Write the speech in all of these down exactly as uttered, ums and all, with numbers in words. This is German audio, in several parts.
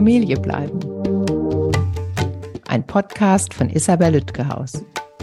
Familie bleiben. Ein Podcast von Isabel Lütgehaus.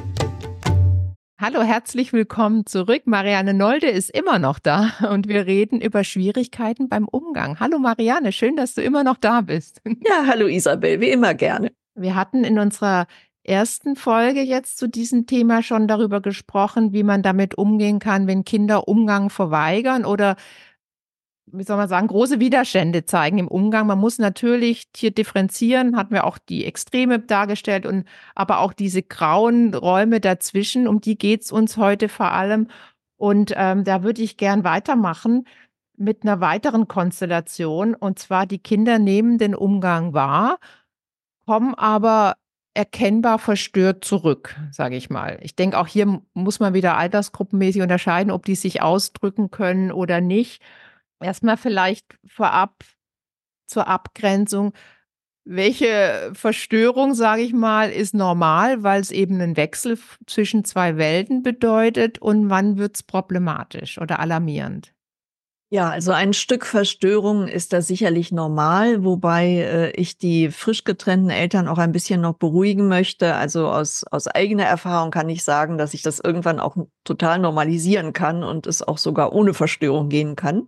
Hallo, herzlich willkommen zurück. Marianne Nolde ist immer noch da und wir reden über Schwierigkeiten beim Umgang. Hallo Marianne, schön, dass du immer noch da bist. Ja, hallo Isabel, wie immer gerne. Wir hatten in unserer ersten Folge jetzt zu diesem Thema schon darüber gesprochen, wie man damit umgehen kann, wenn Kinder Umgang verweigern oder, wie soll man sagen, große Widerstände zeigen im Umgang. Man muss natürlich hier differenzieren, hatten wir auch die Extreme dargestellt, und aber auch diese grauen Räume dazwischen, um die geht es uns heute vor allem. Und ähm, da würde ich gern weitermachen mit einer weiteren Konstellation. Und zwar, die Kinder nehmen den Umgang wahr, kommen aber erkennbar verstört zurück, sage ich mal. Ich denke, auch hier muss man wieder altersgruppenmäßig unterscheiden, ob die sich ausdrücken können oder nicht. Erstmal vielleicht vorab zur Abgrenzung. Welche Verstörung, sage ich mal, ist normal, weil es eben einen Wechsel zwischen zwei Welten bedeutet, und wann wird es problematisch oder alarmierend? Ja, also ein Stück Verstörung ist da sicherlich normal, wobei äh, ich die frisch getrennten Eltern auch ein bisschen noch beruhigen möchte. Also aus, aus eigener Erfahrung kann ich sagen, dass ich das irgendwann auch total normalisieren kann und es auch sogar ohne Verstörung gehen kann.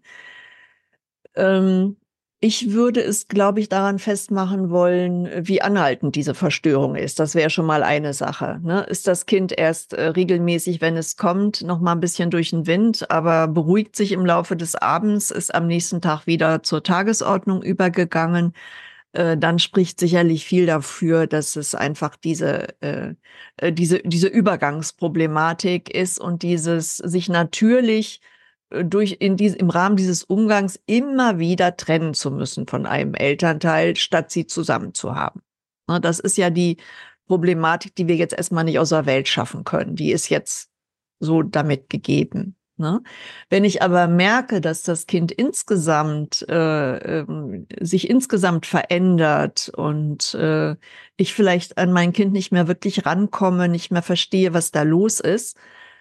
Ähm, ich würde es, glaube ich, daran festmachen wollen, wie anhaltend diese Verstörung ist. Das wäre schon mal eine Sache, ne? Ist das Kind erst äh, regelmäßig, wenn es kommt, noch mal ein bisschen durch den Wind, aber beruhigt sich im Laufe des Abends, ist am nächsten Tag wieder zur Tagesordnung übergegangen, äh, dann spricht sicherlich viel dafür, dass es einfach diese, äh, äh, diese, diese Übergangsproblematik ist und dieses sich natürlich durch in dies, im Rahmen dieses Umgangs immer wieder trennen zu müssen von einem Elternteil, statt sie zusammen zu haben. Ne, das ist ja die Problematik, die wir jetzt erstmal nicht aus der Welt schaffen können. Die ist jetzt so damit gegeben. Ne? Wenn ich aber merke, dass das Kind insgesamt äh, ähm, sich insgesamt verändert und äh, ich vielleicht an mein Kind nicht mehr wirklich rankomme, nicht mehr verstehe, was da los ist,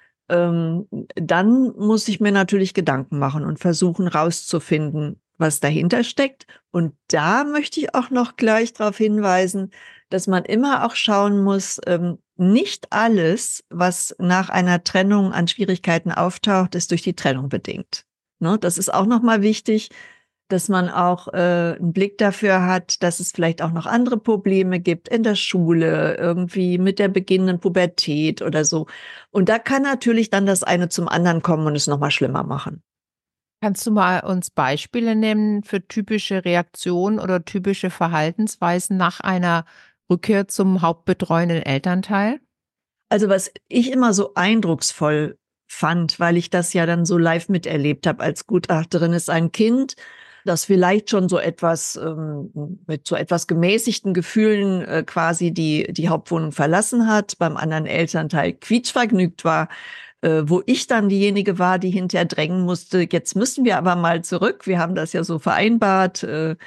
Ähm, dann muss ich mir natürlich Gedanken machen und versuchen rauszufinden, was dahinter steckt. Und da möchte ich auch noch gleich darauf hinweisen, dass man immer auch schauen muss, ähm, nicht alles, was nach einer Trennung an Schwierigkeiten auftaucht, ist durch die Trennung bedingt. Ne? Das ist auch nochmal wichtig, dass man auch äh, einen Blick dafür hat, dass es vielleicht auch noch andere Probleme gibt in der Schule, irgendwie mit der beginnenden Pubertät oder so. Und da kann natürlich dann das eine zum anderen kommen und es nochmal schlimmer machen. Kannst du mal uns Beispiele nennen für typische Reaktionen oder typische Verhaltensweisen nach einer Rückkehr zum hauptbetreuenden Elternteil? Also was ich immer so eindrucksvoll fand, weil ich das ja dann so live miterlebt habe als Gutachterin, ist ein Kind, das vielleicht schon so etwas ähm, mit so etwas gemäßigten Gefühlen äh, quasi die die Hauptwohnung verlassen hat, beim anderen Elternteil quietschvergnügt war, äh, wo ich dann diejenige war, die hinterher drängen musste, jetzt müssen wir aber mal zurück, wir haben das ja so vereinbart, äh,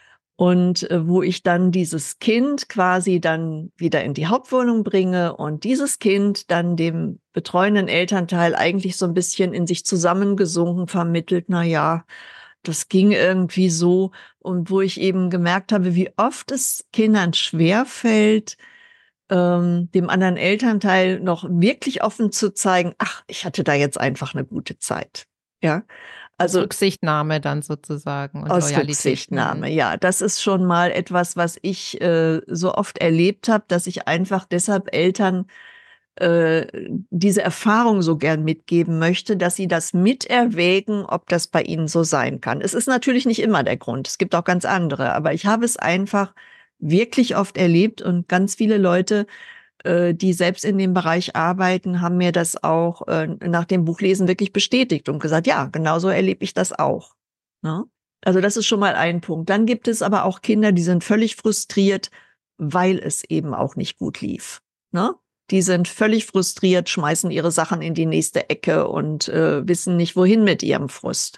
und äh, wo ich dann dieses Kind quasi dann wieder in die Hauptwohnung bringe und dieses Kind dann dem betreuenden Elternteil eigentlich so ein bisschen in sich zusammengesunken vermittelt, na ja, das ging irgendwie so, und wo ich eben gemerkt habe, wie oft es Kindern schwerfällt, ähm, dem anderen Elternteil noch wirklich offen zu zeigen, ach, ich hatte da jetzt einfach eine gute Zeit. Ja, Aus also Rücksichtnahme dann sozusagen und aus Loyalität. Rücksichtnahme, Mhm. ja. Das ist schon mal etwas, was ich äh, so oft erlebt habe, dass ich einfach deshalb Eltern äh, diese Erfahrung so gern mitgeben möchte, dass sie das miterwägen, ob das bei ihnen so sein kann. Es ist natürlich nicht immer der Grund. Es gibt auch ganz andere. Aber ich habe es einfach wirklich oft erlebt, und ganz viele Leute, äh, die selbst in dem Bereich arbeiten, haben mir das auch äh, nach dem Buchlesen wirklich bestätigt und gesagt, ja, genauso erlebe ich das auch. Ne? Also das ist schon mal ein Punkt. Dann gibt es aber auch Kinder, die sind völlig frustriert, weil es eben auch nicht gut lief. Ne? Die sind völlig frustriert, schmeißen ihre Sachen in die nächste Ecke und äh, wissen nicht, wohin mit ihrem Frust.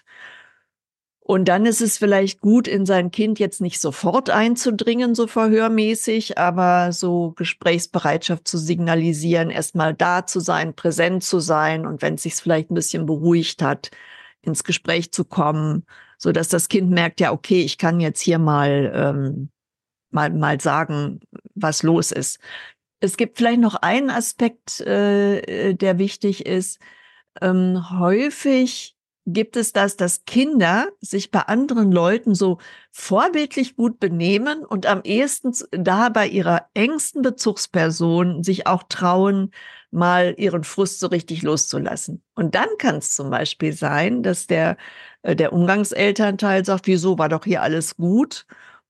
Und dann ist es vielleicht gut, in sein Kind jetzt nicht sofort einzudringen, so verhörmäßig, aber so Gesprächsbereitschaft zu signalisieren, erstmal da zu sein, präsent zu sein, und wenn es sich vielleicht ein bisschen beruhigt hat, ins Gespräch zu kommen, so dass das Kind merkt, ja, okay, ich kann jetzt hier mal ähm, mal, mal sagen, was los ist. Es gibt vielleicht noch einen Aspekt, äh, der wichtig ist. Ähm, häufig gibt es das, dass Kinder sich bei anderen Leuten so vorbildlich gut benehmen und am ehesten da bei ihrer engsten Bezugsperson sich auch trauen, mal ihren Frust so richtig loszulassen. Und dann kann es zum Beispiel sein, dass der, äh, der Umgangselternteil sagt, wieso, war doch hier alles gut?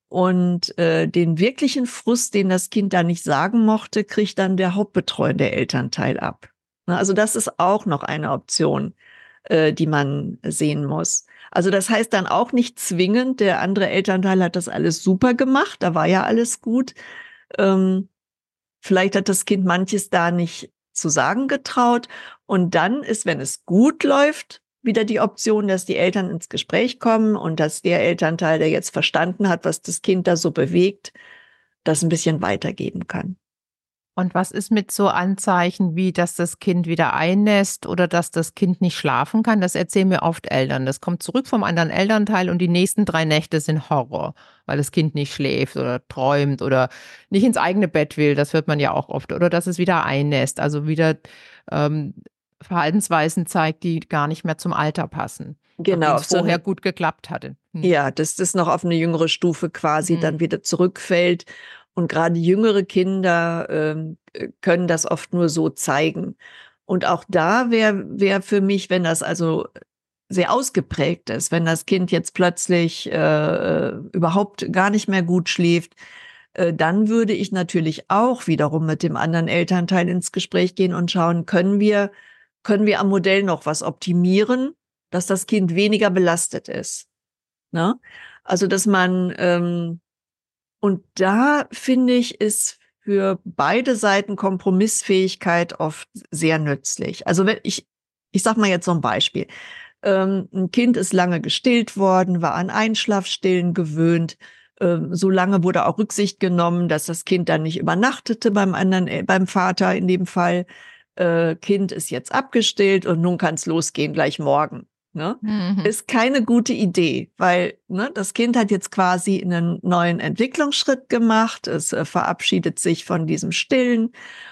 Und äh, den wirklichen Frust, den das Kind da nicht sagen mochte, kriegt dann der hauptbetreuende Elternteil ab. Na, also das ist auch noch eine Option, äh, die man sehen muss. Also das heißt dann auch nicht zwingend, der andere Elternteil hat das alles super gemacht, da war ja alles gut. Ähm, vielleicht hat das Kind manches da nicht zu sagen getraut. Und dann ist, wenn es gut läuft, wieder die Option, dass die Eltern ins Gespräch kommen und dass der Elternteil, der jetzt verstanden hat, was das Kind da so bewegt, das ein bisschen weitergeben kann. Und was ist mit so Anzeichen wie, dass das Kind wieder einnässt oder dass das Kind nicht schlafen kann? Das erzählen mir oft Eltern. Das kommt zurück vom anderen Elternteil und die nächsten drei Nächte sind Horror, weil das Kind nicht schläft oder träumt oder nicht ins eigene Bett will. Das hört man ja auch oft. Oder dass es wieder einnässt, also wieder ähm, Verhaltensweisen zeigt, die gar nicht mehr zum Alter passen, Genau, nachdem es auf so vorher eine, gut geklappt hatte. Hm. ja, dass das noch auf eine jüngere Stufe quasi Hm. dann wieder zurückfällt. Und gerade jüngere Kinder ähm, können das oft nur so zeigen. Und auch da wäre wär für mich, wenn das also sehr ausgeprägt ist, wenn das Kind jetzt plötzlich äh, überhaupt gar nicht mehr gut schläft, äh, dann würde ich natürlich auch wiederum mit dem anderen Elternteil ins Gespräch gehen und schauen, können wir, können wir am Modell noch was optimieren, dass das Kind weniger belastet ist. Ne? Also, dass man ähm, und da, finde ich, ist für beide Seiten Kompromissfähigkeit oft sehr nützlich. Also wenn ich, ich sag mal jetzt so ein Beispiel. Ähm, ein Kind ist lange gestillt worden, war an Einschlafstillen gewöhnt. Ähm, so lange wurde auch Rücksicht genommen, dass das Kind dann nicht übernachtete beim anderen, äh, beim Vater in dem Fall. Äh, Kind ist jetzt abgestillt und nun kann es losgehen, gleich morgen. Ne? Mhm. Ist keine gute Idee, weil ne, das Kind hat jetzt quasi einen neuen Entwicklungsschritt gemacht. Es äh, verabschiedet sich von diesem Stillen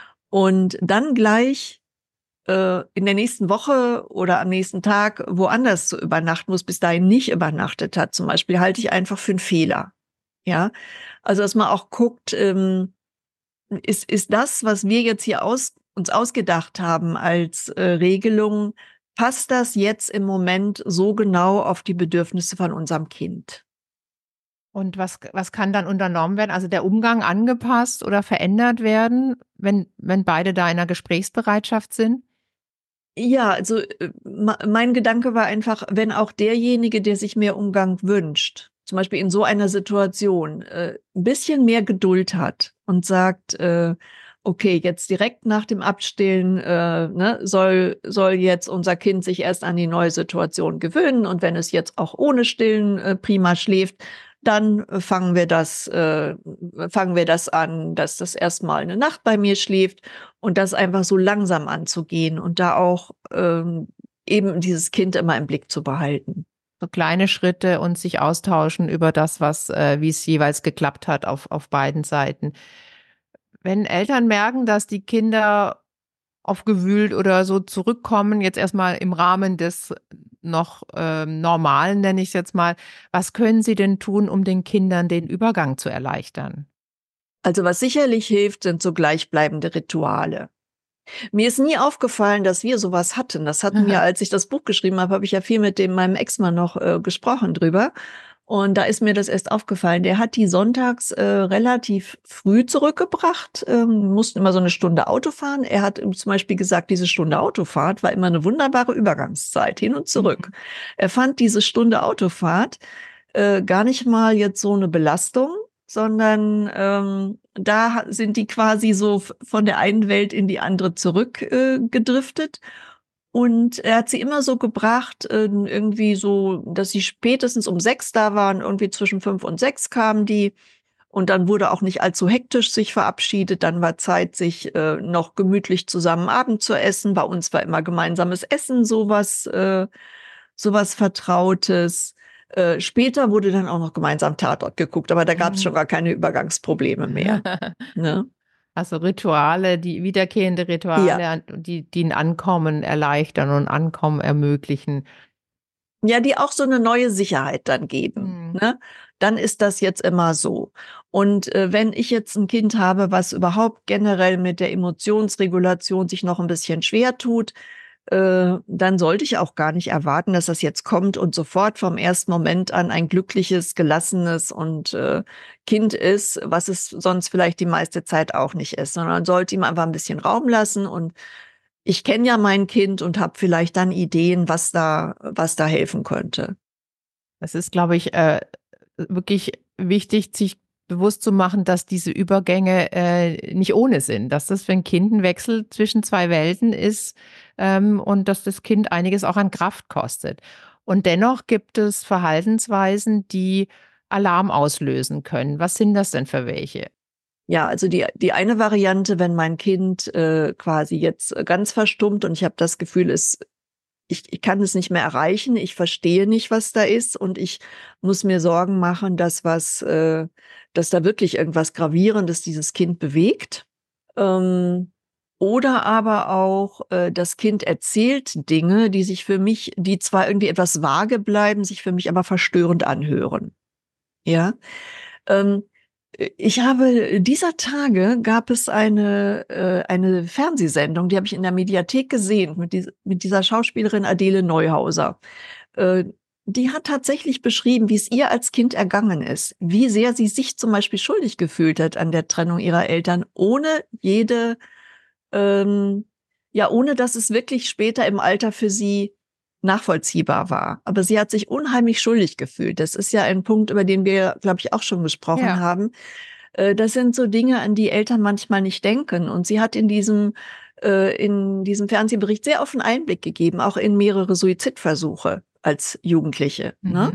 und dann gleich äh, in der nächsten Woche oder am nächsten Tag woanders zu übernachten, wo es bis dahin nicht übernachtet hat, zum Beispiel, halte ich einfach für einen Fehler. Ja, also dass man auch guckt, ähm, ist ist das, was wir jetzt hier aus, uns ausgedacht haben als äh, Regelung, passt das jetzt im Moment so genau auf die Bedürfnisse von unserem Kind? Und was was kann dann unternommen werden? Also, der Umgang angepasst oder verändert werden, wenn wenn beide da in 'ner Gesprächsbereitschaft sind? Ja, also äh, ma- mein Gedanke war einfach, wenn auch derjenige, der sich mehr Umgang wünscht, zum Beispiel in so einer Situation, äh, ein bisschen mehr Geduld hat und sagt, äh, okay, jetzt direkt nach dem Abstillen äh, ne, soll, soll jetzt unser Kind sich erst an die neue Situation gewöhnen und wenn es jetzt auch ohne Stillen äh, prima schläft, dann äh, fangen wir das, äh, fangen wir das an, dass das erstmal eine Nacht bei mir schläft und das einfach so langsam anzugehen und da auch ähm, eben dieses Kind immer im Blick zu behalten. So kleine Schritte und sich austauschen über das, was äh, wie es jeweils geklappt hat auf auf beiden Seiten. Wenn Eltern merken, dass die Kinder aufgewühlt oder so zurückkommen, jetzt erstmal im Rahmen des noch ähm, Normalen, nenne ich es jetzt mal, was können sie denn tun, um den Kindern den Übergang zu erleichtern? Also was sicherlich hilft, sind so gleichbleibende Rituale. Mir ist nie aufgefallen, dass wir sowas hatten. Das hatten wir, als ich das Buch geschrieben habe, habe ich ja viel mit dem meinem Ex-Mann noch äh, gesprochen drüber. Und da ist mir das erst aufgefallen. Der hat die sonntags äh, relativ früh zurückgebracht, ähm, mussten immer so eine Stunde Auto fahren. Er hat zum Beispiel gesagt, diese Stunde Autofahrt war immer eine wunderbare Übergangszeit, hin und zurück. Mhm. Er fand diese Stunde Autofahrt äh, gar nicht mal jetzt so eine Belastung, sondern ähm, da sind die quasi so f- von der einen Welt in die andere zurückgedriftet. Äh, gedriftet. Und er hat sie immer so gebracht, äh, irgendwie so, dass sie spätestens um sechs da waren, irgendwie zwischen fünf und sechs kamen die. Und dann wurde auch nicht allzu hektisch sich verabschiedet. Dann war Zeit, sich äh, noch gemütlich zusammen Abend zu essen. Bei uns war immer gemeinsames Essen sowas, äh, sowas Vertrautes. Äh, später wurde dann auch noch gemeinsam Tatort geguckt, aber da gab es schon Mhm. gar keine Übergangsprobleme mehr. Ne? Also Rituale, die wiederkehrende Ja. Rituale, an- die, die ein Ankommen erleichtern und Ankommen ermöglichen. Ja, die auch so eine neue Sicherheit dann geben, Mhm. ne? Dann ist das jetzt immer so. Und äh, wenn ich jetzt ein Kind habe, was überhaupt generell mit der Emotionsregulation sich noch ein bisschen schwer tut, äh, dann sollte ich auch gar nicht erwarten, dass das jetzt kommt und sofort vom ersten Moment an ein glückliches, gelassenes und äh, Kind ist, was es sonst vielleicht die meiste Zeit auch nicht ist, sondern sollte ihm einfach ein bisschen Raum lassen. Und ich kenne ja mein Kind und habe vielleicht dann Ideen, was da, was da helfen könnte. Es ist, glaube ich, äh, wirklich wichtig, sich bewusst zu machen, dass diese Übergänge äh, nicht ohne sind, dass das für ein Kind ein Wechsel zwischen zwei Welten ist ähm, und dass das Kind einiges auch an Kraft kostet. Und dennoch gibt es Verhaltensweisen, die Alarm auslösen können. Was sind das denn für welche? Ja, also die, die eine Variante, wenn mein Kind äh, quasi jetzt ganz verstummt und ich habe das Gefühl, es, ich, ich kann es nicht mehr erreichen, ich verstehe nicht, was da ist und ich muss mir Sorgen machen, dass was, äh, dass da wirklich irgendwas Gravierendes dieses Kind bewegt. Ähm, oder aber auch, äh, das Kind erzählt Dinge, die sich für mich, die zwar irgendwie etwas vage bleiben, sich für mich aber verstörend anhören. Ja. Ähm, ich habe dieser Tage gab es eine, äh, eine Fernsehsendung, die habe ich in der Mediathek gesehen, mit, dies, mit dieser Schauspielerin Adele Neuhauser. Äh, die hat tatsächlich beschrieben, wie es ihr als Kind ergangen ist, wie sehr sie sich zum Beispiel schuldig gefühlt hat an der Trennung ihrer Eltern, ohne jede, ähm, ja, ohne dass es wirklich später im Alter für sie nachvollziehbar war. Aber sie hat sich unheimlich schuldig gefühlt. Das ist ja ein Punkt, über den wir, glaube ich, auch schon gesprochen Ja. haben. Äh, Das sind so Dinge, an die Eltern manchmal nicht denken. Und sie hat in diesem, äh, in diesem Fernsehbericht sehr offen Einblick gegeben, auch in mehrere Suizidversuche als Jugendliche. Ne? Mhm.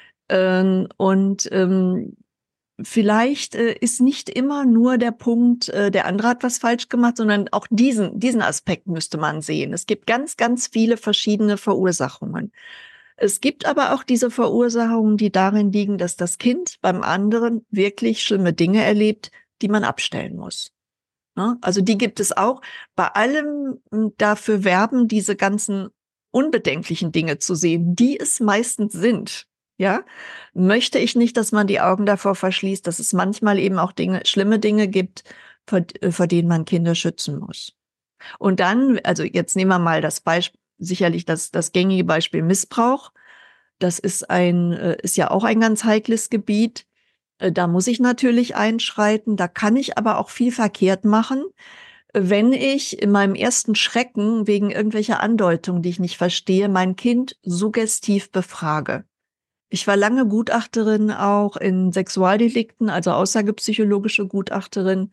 Ähm, Und ähm, vielleicht äh, ist nicht immer nur der Punkt, äh, der andere hat was falsch gemacht, sondern auch diesen, diesen Aspekt müsste man sehen. Es gibt ganz, ganz viele verschiedene Verursachungen. Es gibt aber auch diese Verursachungen, die darin liegen, dass das Kind beim anderen wirklich schlimme Dinge erlebt, die man abstellen muss. Ne? Also die gibt es auch. Bei allem m, dafür werben, diese ganzen unbedenklichen Dinge zu sehen, die es meistens sind. Ja, möchte ich nicht, dass man die Augen davor verschließt, dass es manchmal eben auch Dinge, schlimme Dinge gibt, vor, äh, vor denen man Kinder schützen muss. Und dann, also jetzt nehmen wir mal das Beispiel, sicherlich das, das gängige Beispiel Missbrauch. Das ist ein, äh, ist ja auch ein ganz heikles Gebiet. Äh, Da muss ich natürlich einschreiten. Da kann ich aber auch viel verkehrt machen, wenn ich in meinem ersten Schrecken wegen irgendwelcher Andeutungen, die ich nicht verstehe, mein Kind suggestiv befrage. Ich war lange Gutachterin auch in Sexualdelikten, also aussagepsychologische Gutachterin.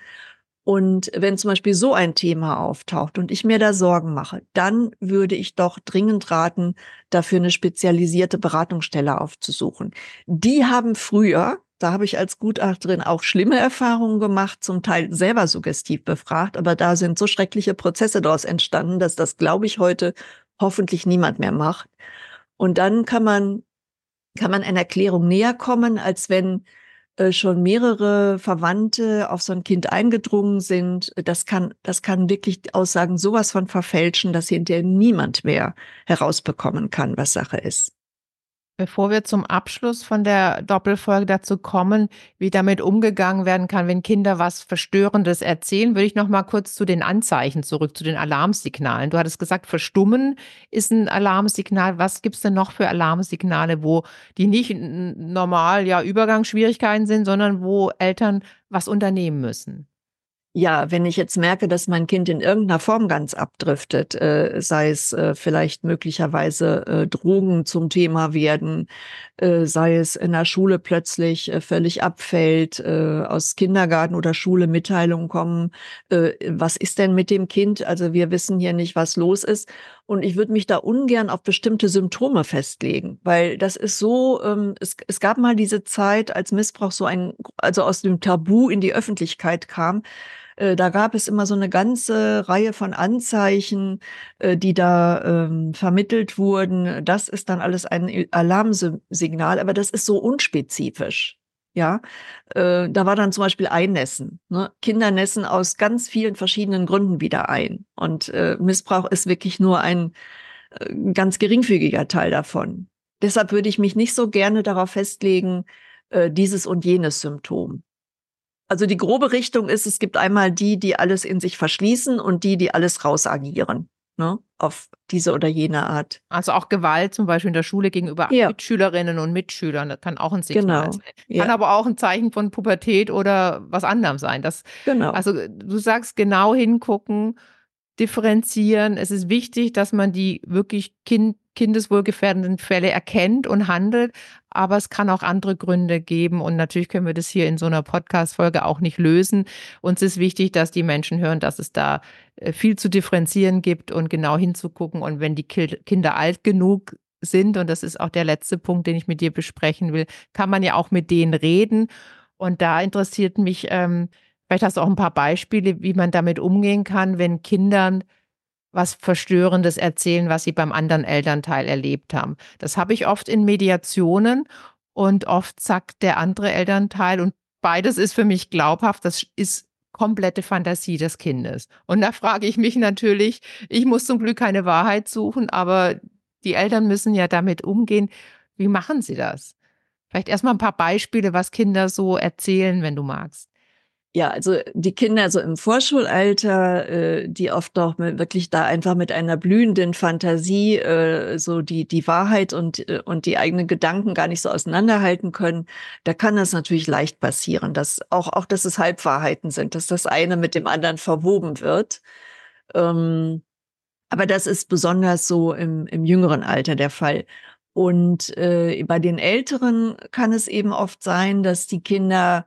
Und wenn zum Beispiel so ein Thema auftaucht und ich mir da Sorgen mache, dann würde ich doch dringend raten, dafür eine spezialisierte Beratungsstelle aufzusuchen. Die haben früher, da habe ich als Gutachterin auch schlimme Erfahrungen gemacht, zum Teil selber suggestiv befragt, aber da sind so schreckliche Prozesse daraus entstanden, dass das, glaube ich, heute hoffentlich niemand mehr macht. Und dann kann man, kann man einer Erklärung näher kommen, als wenn äh, schon mehrere Verwandte auf so ein Kind eingedrungen sind. Das kann, das kann wirklich die Aussagen sowas von verfälschen, dass hinterher niemand mehr herausbekommen kann, was Sache ist. Bevor wir zum Abschluss von der Doppelfolge dazu kommen, wie damit umgegangen werden kann, wenn Kinder was Verstörendes erzählen, würde ich noch mal kurz zu den Anzeichen zurück, zu den Alarmsignalen. Du hattest gesagt, Verstummen ist ein Alarmsignal. Was gibt es denn noch für Alarmsignale, wo die nicht n- normal ja Übergangsschwierigkeiten sind, sondern wo Eltern was unternehmen müssen? Ja, wenn ich jetzt merke, dass mein Kind in irgendeiner Form ganz abdriftet, äh, sei es äh, vielleicht möglicherweise äh, Drogen zum Thema werden, äh, sei es in der Schule plötzlich äh, völlig abfällt, äh, aus Kindergarten oder Schule Mitteilungen kommen, äh, was ist denn mit dem Kind? Also wir wissen hier nicht, was los ist. Und ich würde mich da ungern auf bestimmte Symptome festlegen, weil das ist so, ähm, es, es gab mal diese Zeit, als Missbrauch so ein, also aus dem Tabu in die Öffentlichkeit kam. Äh, da gab es immer so eine ganze Reihe von Anzeichen, äh, die da ähm, vermittelt wurden. Das ist dann alles ein Alarmsignal, aber das ist so unspezifisch. Ja, äh, da war dann zum Beispiel Einnässen. Ne? Kinder nässen aus ganz vielen verschiedenen Gründen wieder ein. Und äh, Missbrauch ist wirklich nur ein äh, ganz geringfügiger Teil davon. Deshalb würde ich mich nicht so gerne darauf festlegen, äh, dieses und jenes Symptom. Also die grobe Richtung ist, es gibt einmal die, die alles in sich verschließen und die, die alles rausagieren, ne? Auf diese oder jene Art. Also auch Gewalt zum Beispiel in der Schule gegenüber Ja, Mitschülerinnen und Mitschülern, das kann auch ein Signal genau. sein. Ja, Kann aber auch ein Zeichen von Pubertät oder was anderem sein. Das, genau. also du sagst genau hingucken, differenzieren. Es ist wichtig, dass man die wirklich kind, kindeswohlgefährdenden Fälle erkennt und handelt, aber es kann auch andere Gründe geben und natürlich können wir das hier in so einer Podcast-Folge auch nicht lösen. Uns ist wichtig, dass die Menschen hören, dass es da äh, viel zu differenzieren gibt und genau hinzugucken und wenn die Ki- Kinder alt genug sind, und das ist auch der letzte Punkt, den ich mit dir besprechen will, kann man ja auch mit denen reden und da interessiert mich, ähm, vielleicht hast du auch ein paar Beispiele, wie man damit umgehen kann, wenn Kindern was Verstörendes erzählen, was sie beim anderen Elternteil erlebt haben. Das habe ich oft in Mediationen und oft sagt der andere Elternteil und beides ist für mich glaubhaft, das ist komplette Fantasie des Kindes. Und da frage ich mich natürlich, ich muss zum Glück keine Wahrheit suchen, aber die Eltern müssen ja damit umgehen. Wie machen sie das? Vielleicht erstmal ein paar Beispiele, was Kinder so erzählen, wenn du magst. Ja, also die Kinder so im Vorschulalter, äh, die oft noch mit, wirklich da einfach mit einer blühenden Fantasie äh, so die die Wahrheit und äh, und die eigenen Gedanken gar nicht so auseinanderhalten können, da kann das natürlich leicht passieren, dass auch auch dass es Halbwahrheiten sind, dass das eine mit dem anderen verwoben wird. Ähm, aber das ist besonders so im im jüngeren Alter der Fall. Und äh, bei den Älteren kann es eben oft sein, dass die Kinder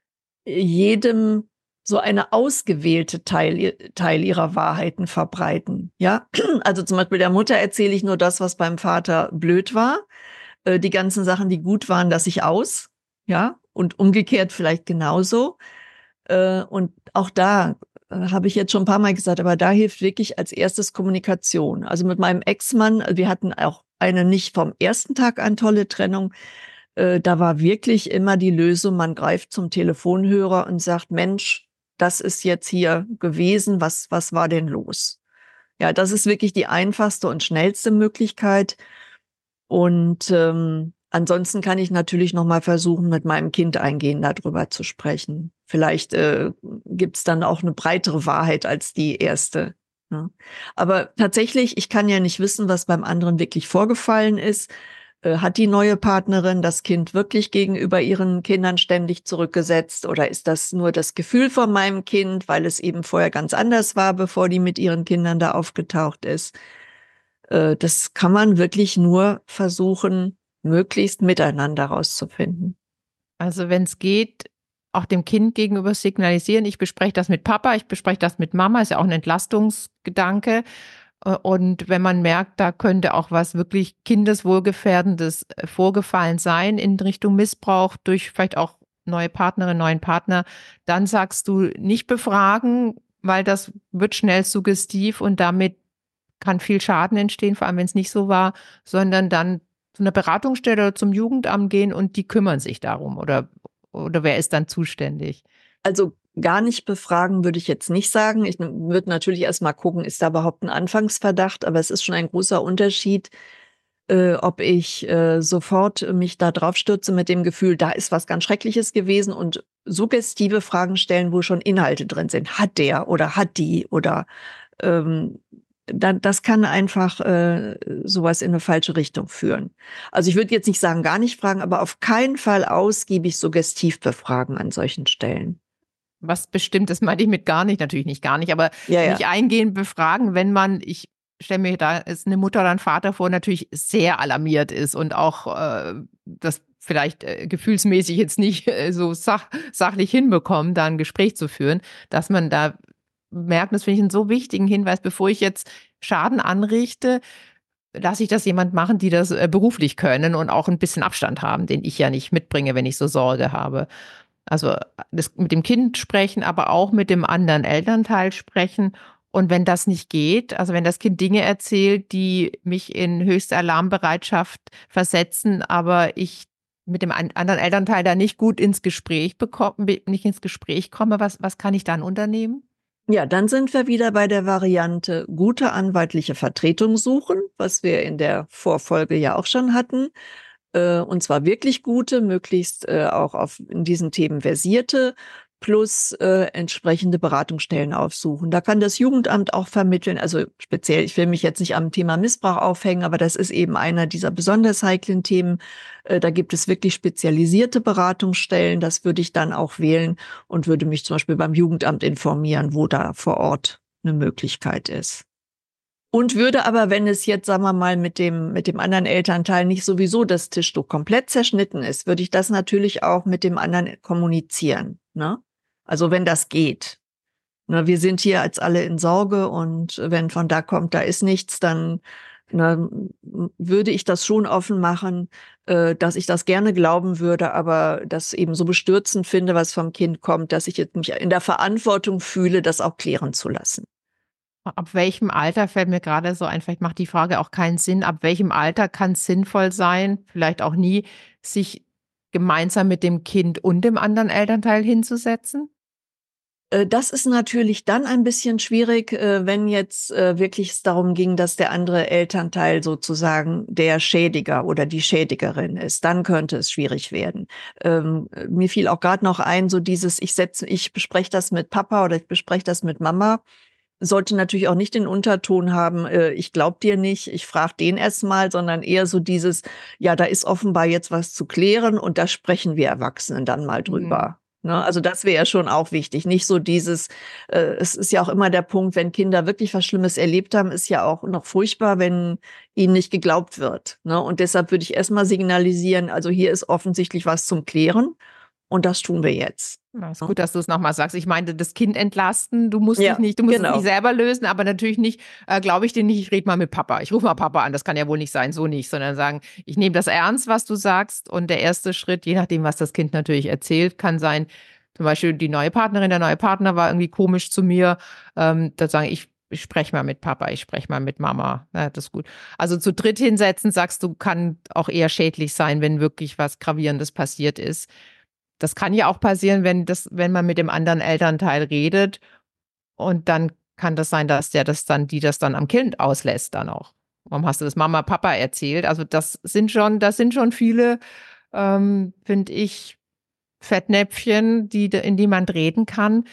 jedem so eine ausgewählte Teil, Teil ihrer Wahrheiten verbreiten. Ja, also zum Beispiel der Mutter erzähle ich nur das, was beim Vater blöd war. Äh, die ganzen Sachen, die gut waren, lasse ich aus. Ja, und umgekehrt vielleicht genauso. Äh, und auch da äh, habe ich jetzt schon ein paar Mal gesagt, aber da hilft wirklich als erstes Kommunikation. Also mit meinem Ex-Mann, wir hatten auch eine nicht vom ersten Tag an tolle Trennung. Äh, da war wirklich immer die Lösung, man greift zum Telefonhörer und sagt, Mensch, das ist jetzt hier gewesen, was, was war denn los? Ja, das ist wirklich die einfachste und schnellste Möglichkeit. Und ähm, ansonsten kann ich natürlich noch mal versuchen, mit meinem Kind eingehend darüber zu sprechen. Vielleicht äh, gibt es dann auch eine breitere Wahrheit als die erste. Ne? Aber tatsächlich, ich kann ja nicht wissen, was beim anderen wirklich vorgefallen ist. Äh, hat die neue Partnerin das Kind wirklich gegenüber ihren Kindern ständig zurückgesetzt? Oder ist das nur das Gefühl von meinem Kind, weil es eben vorher ganz anders war, bevor die mit ihren Kindern da aufgetaucht ist? Das kann man wirklich nur versuchen, möglichst miteinander rauszufinden. Also wenn es geht, auch dem Kind gegenüber signalisieren, ich bespreche das mit Papa, ich bespreche das mit Mama, ist ja auch ein Entlastungsgedanke. Äh, Und wenn man merkt, da könnte auch was wirklich Kindeswohlgefährdendes äh, vorgefallen sein in Richtung Missbrauch durch vielleicht auch neue Partnerin, neuen Partner, dann sagst du nicht befragen, weil das wird schnell suggestiv und damit kann viel Schaden entstehen, vor allem wenn es nicht so war, sondern dann zu einer Beratungsstelle oder zum Jugendamt gehen und die kümmern sich darum oder, oder wer ist dann zuständig? Also gar nicht befragen würde ich jetzt nicht sagen. Ich würde natürlich erst mal gucken, ist da überhaupt ein Anfangsverdacht, aber es ist schon ein großer Unterschied, äh, ob ich äh, sofort mich da drauf stürze mit dem Gefühl, da ist was ganz Schreckliches gewesen und suggestive Fragen stellen, wo schon Inhalte drin sind. Hat der oder hat die oder ähm, da, das kann einfach äh, sowas in eine falsche Richtung führen. Also ich würde jetzt nicht sagen, gar nicht fragen, aber auf keinen Fall ausgiebig suggestiv befragen an solchen Stellen. Was bestimmt, das meinte ich mit gar nicht, natürlich nicht gar nicht, aber Ja, ja. nicht eingehend befragen, wenn man, ich stelle mir da ist eine Mutter oder ein Vater vor, natürlich sehr alarmiert ist und auch äh, das vielleicht äh, gefühlsmäßig jetzt nicht äh, so sach sachlich hinbekommen, da ein Gespräch zu führen, dass man da merkt, das finde ich einen so wichtigen Hinweis, bevor ich jetzt Schaden anrichte, lasse ich das jemand machen, die das äh, beruflich können und auch ein bisschen Abstand haben, den ich ja nicht mitbringe, wenn ich so Sorge habe. Also das mit dem Kind sprechen, aber auch mit dem anderen Elternteil sprechen. Und wenn das nicht geht, also wenn das Kind Dinge erzählt, die mich in höchste Alarmbereitschaft versetzen, aber ich mit dem anderen Elternteil da nicht gut ins Gespräch bekomme, nicht ins Gespräch komme, was, was kann ich dann unternehmen? Ja, dann sind wir wieder bei der Variante gute anwaltliche Vertretung suchen, was wir in der Vorfolge ja auch schon hatten. Äh, und zwar wirklich gute, möglichst äh, auch auf in diesen Themen versierte, plus äh, entsprechende Beratungsstellen aufsuchen. Da kann das Jugendamt auch vermitteln. Also speziell, ich will mich jetzt nicht am Thema Missbrauch aufhängen, aber das ist eben einer dieser besonders heiklen Themen. Äh, da gibt es wirklich spezialisierte Beratungsstellen. Das würde ich dann auch wählen und würde mich zum Beispiel beim Jugendamt informieren, wo da vor Ort eine Möglichkeit ist. Und würde aber, wenn es jetzt, sagen wir mal, mit dem, mit dem anderen Elternteil nicht sowieso das Tischtuch komplett zerschnitten ist, würde ich das natürlich auch mit dem anderen kommunizieren, ne? Also wenn das geht. Ne, wir sind hier als alle in Sorge und wenn von da kommt, da ist nichts, dann ne, würde ich das schon offen machen, äh, dass ich das gerne glauben würde, aber das eben so bestürzend finde, was vom Kind kommt, dass ich jetzt mich in der Verantwortung fühle, das auch klären zu lassen. Ab welchem Alter fällt mir gerade so ein, vielleicht macht die Frage auch keinen Sinn, ab welchem Alter kann es sinnvoll sein, vielleicht auch nie, sich gemeinsam mit dem Kind und dem anderen Elternteil hinzusetzen? Äh, Das ist natürlich dann ein bisschen schwierig, äh, wenn jetzt äh, wirklich es darum ging, dass der andere Elternteil sozusagen der Schädiger oder die Schädigerin ist. Dann könnte es schwierig werden. Ähm, mir fiel auch gerade noch ein, so dieses, ich setze, ich bespreche das mit Papa oder ich bespreche das mit Mama. Sollte natürlich auch nicht den Unterton haben, äh, ich glaub dir nicht, ich frage den erst mal, sondern eher so dieses, ja, da ist offenbar jetzt was zu klären und da sprechen wir Erwachsenen dann mal Mhm. drüber. Ne? Also das wäre ja schon auch wichtig. Nicht so dieses, äh, es ist ja auch immer der Punkt, wenn Kinder wirklich was Schlimmes erlebt haben, ist ja auch noch furchtbar, wenn ihnen nicht geglaubt wird. Ne? Und deshalb würde ich erst mal signalisieren, also hier ist offensichtlich was zum Klären und das tun wir jetzt. Ja, ist Ne? gut, dass du es nochmal sagst. Ich meinte, das Kind entlasten, du musst dich Ja, nicht, du musst es nicht genau. selber lösen, aber natürlich nicht, äh, glaube ich dir nicht, ich rede mal mit Papa. Ich rufe mal Papa an, das kann ja wohl nicht sein, so nicht, sondern sagen, ich nehme das ernst, was du sagst. Und der erste Schritt, je nachdem, was das Kind natürlich erzählt, kann sein, zum Beispiel die neue Partnerin, der neue Partner war irgendwie komisch zu mir. Ähm, da sagen, ich, ich spreche mal mit Papa, ich spreche mal mit Mama. Ja, das ist gut. Also zu dritt hinsetzen, sagst du, kann auch eher schädlich sein, wenn wirklich was Gravierendes passiert ist. Das kann ja auch passieren, wenn das, wenn man mit dem anderen Elternteil redet und dann kann das sein, dass der das dann, die das dann am Kind auslässt dann auch. Warum hast du das Mama, Papa erzählt? Also das sind schon, das sind schon viele, ähm, finde ich, Fettnäpfchen, die, in die man treten kann.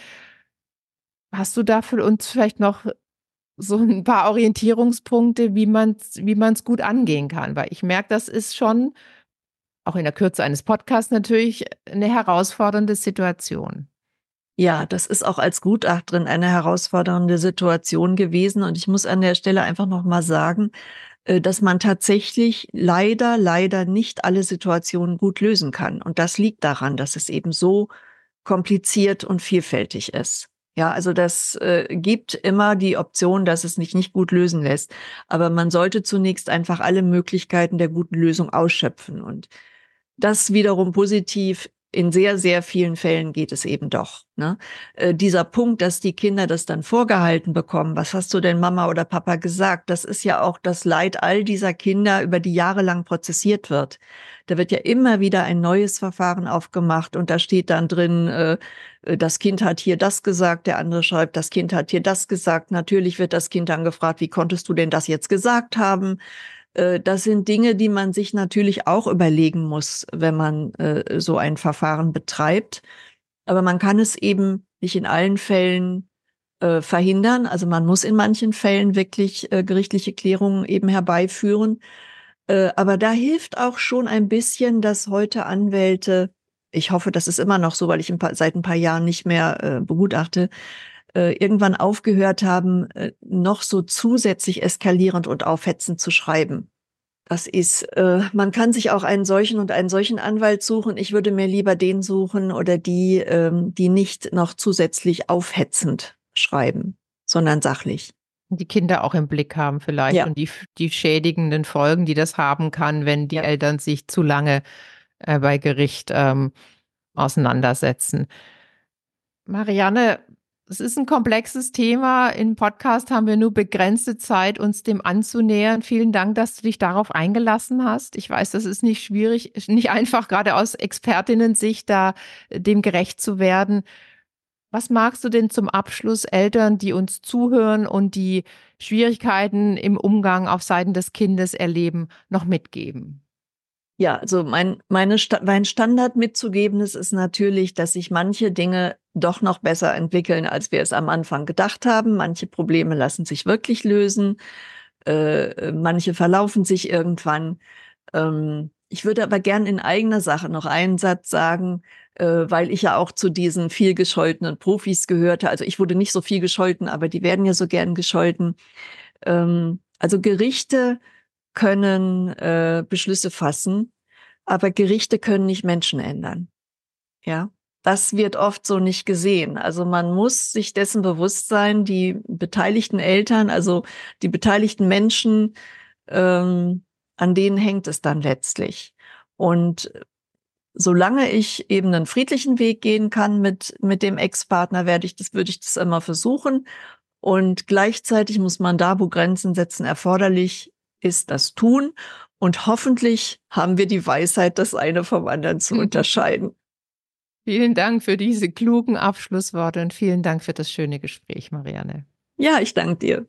Hast du da für uns vielleicht noch so ein paar Orientierungspunkte, wie man es, wie man es gut angehen kann? Weil ich merke, das ist schon, auch in der Kürze eines Podcasts natürlich, eine herausfordernde Situation. Ja, das ist auch als Gutachterin eine herausfordernde Situation gewesen. Und ich muss an der Stelle einfach noch mal sagen, äh, dass man tatsächlich leider, leider nicht alle Situationen gut lösen kann. Und das liegt daran, dass es eben so kompliziert und vielfältig ist. Ja, also das äh, gibt immer die Option, dass es nicht nicht gut lösen lässt. Aber man sollte zunächst einfach alle Möglichkeiten der guten Lösung ausschöpfen. Und das wiederum positiv. In sehr, sehr vielen Fällen geht es eben doch. Ne? Äh, dieser Punkt, dass die Kinder das dann vorgehalten bekommen, was hast du denn Mama oder Papa gesagt, das ist ja auch das Leid all dieser Kinder, über die jahrelang prozessiert wird. Da wird ja immer wieder ein neues Verfahren aufgemacht und da steht dann drin, äh, das Kind hat hier das gesagt, der andere schreibt, das Kind hat hier das gesagt. Natürlich wird das Kind dann gefragt, wie konntest du denn das jetzt gesagt haben? Das sind Dinge, die man sich natürlich auch überlegen muss, wenn man äh, so ein Verfahren betreibt. Aber man kann es eben nicht in allen Fällen äh, verhindern. Also man muss in manchen Fällen wirklich äh, gerichtliche Klärungen eben herbeiführen. Äh, aber da hilft auch schon ein bisschen, dass heute Anwälte, ich hoffe, das ist immer noch so, weil ich ein paar, seit ein paar Jahren nicht mehr äh, begutachte, äh, irgendwann aufgehört haben, äh, noch so zusätzlich eskalierend und aufhetzend zu schreiben. Das ist, äh, man kann sich auch einen solchen und einen solchen Anwalt suchen. Ich würde mir lieber den suchen oder die, ähm, die nicht noch zusätzlich aufhetzend schreiben, sondern sachlich. Die Kinder auch im Blick haben vielleicht Ja, und die, die schädigenden Folgen, die das haben kann, wenn die ja. Eltern sich zu lange äh, bei Gericht ähm, auseinandersetzen. Marianne, es ist ein komplexes Thema. Im Podcast haben wir nur begrenzte Zeit, uns dem anzunähern. Vielen Dank, dass du dich darauf eingelassen hast. Ich weiß, das ist nicht schwierig, nicht einfach, gerade aus Expertinnen-Sicht da dem gerecht zu werden. Was magst du denn zum Abschluss Eltern, die uns zuhören und die Schwierigkeiten im Umgang auf Seiten des Kindes erleben, noch mitgeben? Ja, also mein, meine, mein Standard mitzugebendes ist natürlich, dass sich manche Dinge doch noch besser entwickeln, als wir es am Anfang gedacht haben. Manche Probleme lassen sich wirklich lösen. Äh, manche verlaufen sich irgendwann. Ähm, ich würde aber gern in eigener Sache noch einen Satz sagen, äh, weil ich ja auch zu diesen viel gescholtenen Profis gehörte. Also ich wurde nicht so viel gescholten, aber die werden ja so gern gescholten. Ähm, also Gerichte können äh, Beschlüsse fassen, aber Gerichte können nicht Menschen ändern. Ja, das wird oft so nicht gesehen. Also man muss sich dessen bewusst sein, die beteiligten Eltern, also die beteiligten Menschen, ähm, an denen hängt es dann letztlich. Und solange ich eben einen friedlichen Weg gehen kann mit mit dem Ex-Partner, werde ich das, würde ich das immer versuchen. Und gleichzeitig muss man da, wo Grenzen setzen erforderlich ist, das tun. Und hoffentlich haben wir die Weisheit, das eine vom anderen zu unterscheiden. Vielen Dank für diese klugen Abschlussworte und vielen Dank für das schöne Gespräch, Marianne. Ja, ich danke dir.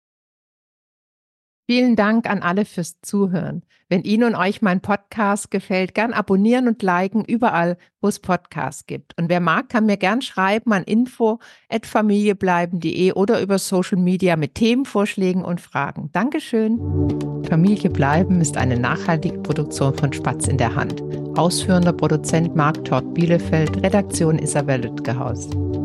Vielen Dank an alle fürs Zuhören. Wenn Ihnen und euch mein Podcast gefällt, gern abonnieren und liken überall, wo es Podcasts gibt. Und wer mag, kann mir gern schreiben an info at familiebleiben punkt de oder über Social Media mit Themenvorschlägen und Fragen. Dankeschön. Familie bleiben ist eine nachhaltige Produktion von Spatz in der Hand. Ausführender Produzent Marc Tort Bielefeld, Redaktion Isabel Lütgehaus.